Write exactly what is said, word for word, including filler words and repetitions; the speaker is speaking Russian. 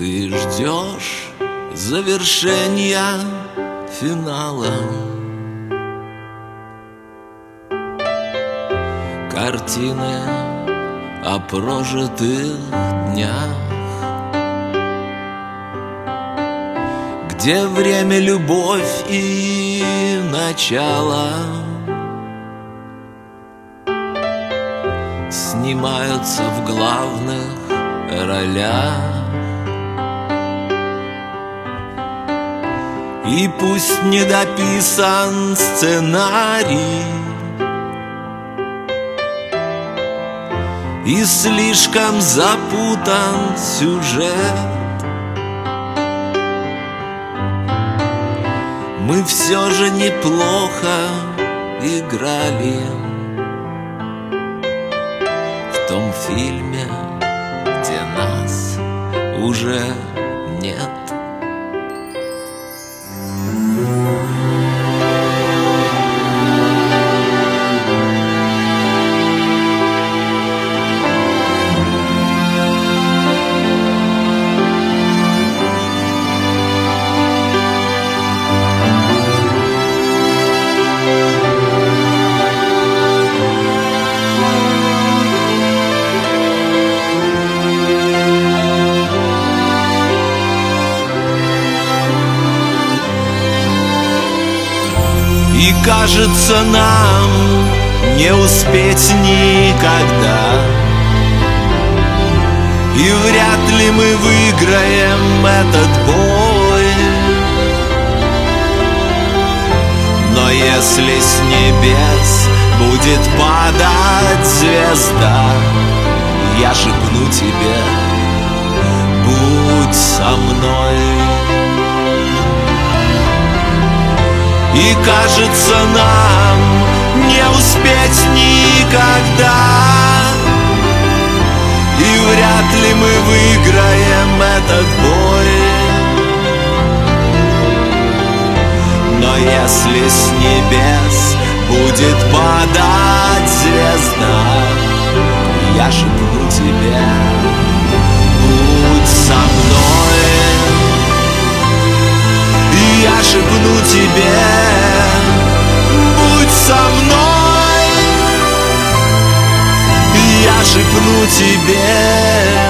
Ты ждешь завершения финала, картины о прожитых днях, где время, любовь и начало снимаются в главных ролях. И пусть не дописан сценарий, и слишком запутан сюжет, мы все же неплохо играли в том фильме, где нас уже нет. И кажется, нам не успеть никогда, и вряд ли мы выиграем этот бой. Но если с небес будет падать звезда, я шепну тебе: будь со мной. И кажется, нам не успеть никогда, и вряд ли мы выиграем этот бой. Но если с небес будет падать звезда, я шепну тебе: будь со мной. Я шепну тебе: будь со мной. Я шепну тебе: